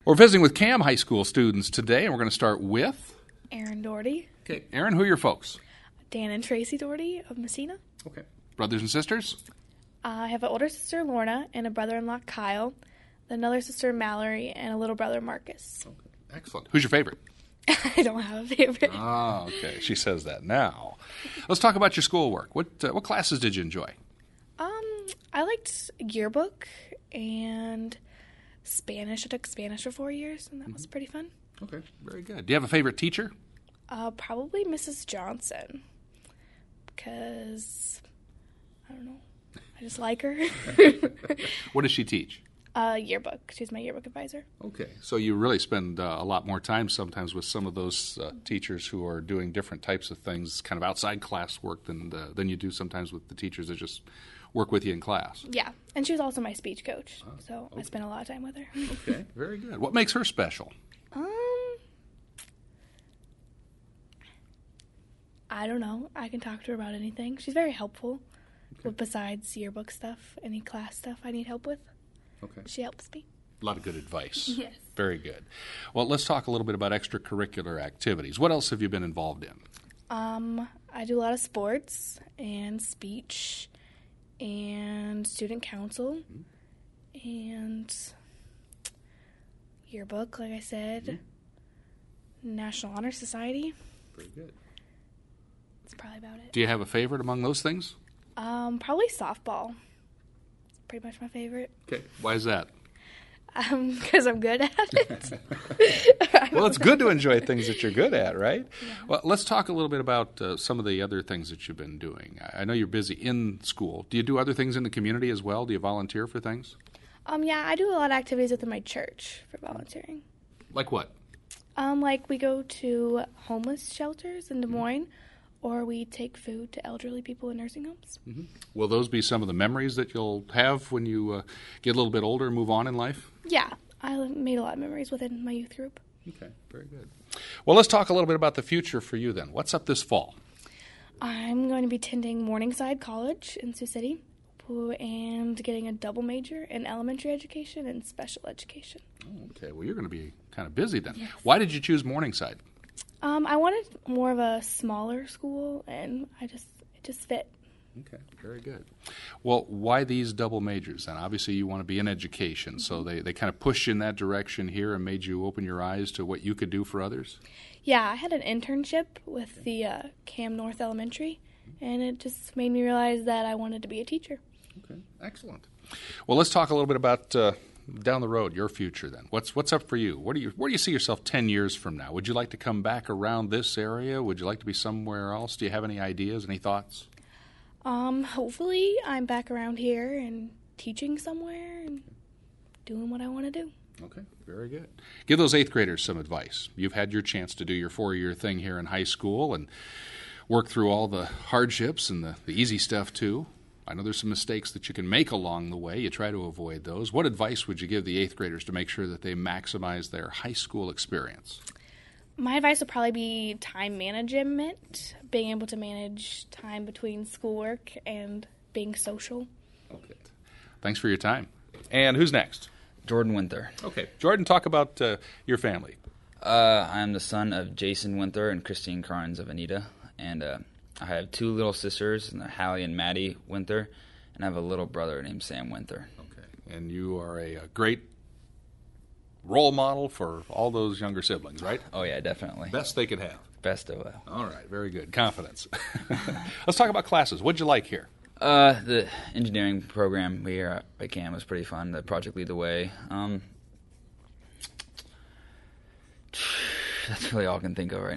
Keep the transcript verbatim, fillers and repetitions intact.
We're visiting with Cam High School students today, and we're going to start with Aaron Doherty. Okay, Aaron, who are your folks? Dan and Tracy Doherty of Messina. Okay. Brothers and sisters? Uh, I have an older sister, Lorna, and a brother-in-law, Kyle, another sister, Mallory, and a little brother, Marcus. Okay, excellent. Who's your favorite? I don't have a favorite. Oh, okay. She says that now. Let's talk about your schoolwork. What uh, what classes did you enjoy? Um, I liked yearbook and Spanish. I took Spanish for four years, and that was pretty fun. Okay, very good. Do you have a favorite teacher? Uh, probably Missus Johnson, because, I don't know, I just like her. What does she teach? Uh, yearbook. She's my yearbook advisor. Okay, so you really spend uh, a lot more time sometimes with some of those uh, teachers who are doing different types of things, kind of outside class work, than uh, than you do sometimes with the teachers that just work with you in class. Yeah, and she was also my speech coach, Oh, so okay. I spent a lot of time with her. Okay, very good. What makes her special? Um, I don't know. I can talk to her about anything. She's very helpful. Okay. With besides yearbook stuff, any class stuff I need help with, Okay. she helps me. A lot of good advice. Yes. Very good. Well, let's talk a little bit about extracurricular activities. What else have you been involved in? Um, I do a lot of sports and speech and student council Mm-hmm. and yearbook, like I said, Mm-hmm. National Honor Society. Very good. That's probably about it. Do you have a favorite among those things? Um, probably softball. It's pretty much my favorite. Okay. Why is that? Um, because I'm good at it. Well, it's good to enjoy things that you're good at, right? Yeah. Well, let's talk a little bit about uh, some of the other things that you've been doing. I I know you're busy in school. Do you do other things in the community as well? Do you volunteer for things? Um, yeah, I do a lot of activities within my church for volunteering. Like what? Um, like we go to homeless shelters in Des Moines, or we take food to elderly people in nursing homes. Mm-hmm. Will those be some of the memories that you'll have when you uh, get a little bit older and move on in life? Yeah, I made a lot of memories within my youth group. Okay, very good. Well, let's talk a little bit about the future for you then. What's up this fall? I'm going to be attending Morningside College in Sioux City and getting a double major in elementary education and special education. Oh, okay, well, you're going to be kind of busy then. Yes. Why did you choose Morningside? Um, I wanted more of a smaller school, and I just it just fit. Okay, very good. Well, why these double majors then? Obviously, you want to be in education, so they, they kind of pushed you in that direction here and made you open your eyes to what you could do for others? Yeah, I had an internship with the uh, Cam North Elementary, and it just made me realize that I wanted to be a teacher. Okay, excellent. Well, let's talk a little bit about uh, down the road, your future then. What's what's up for you? What do you where do you see yourself ten years from now? Would you like to come back around this area? Would you like to be somewhere else? Do you have any ideas, any thoughts? Um, hopefully I'm back around here and teaching somewhere and doing what I want to do. Okay, very good. Give those eighth graders some advice. You've had your chance to do your four-year thing here in high school and work through all the hardships and the, the easy stuff too. I know there's some mistakes that you can make along the way. You try to avoid those. What advice would you give the eighth graders to make sure that they maximize their high school experience? My advice would probably be time management, being able to manage time between schoolwork and being social. Okay. Thanks for your time. And who's next? Jordan Winther. Okay. Jordan, talk about uh, your family. Uh, I'm the son of Jason Winther and Christine Carnes of Anita, and uh, I have two little sisters, Hallie and Maddie Winther, and I have a little brother named Sam Winther. Okay. And you are a, a great role model for all those younger siblings, right? Oh, yeah, definitely. Best they could have. Best of all. All right, very good. Confidence. Let's talk about classes. What'd you like here? Uh, the engineering program here at Cam was pretty fun. The Project Lead the Way. Um, that's really all I can think of right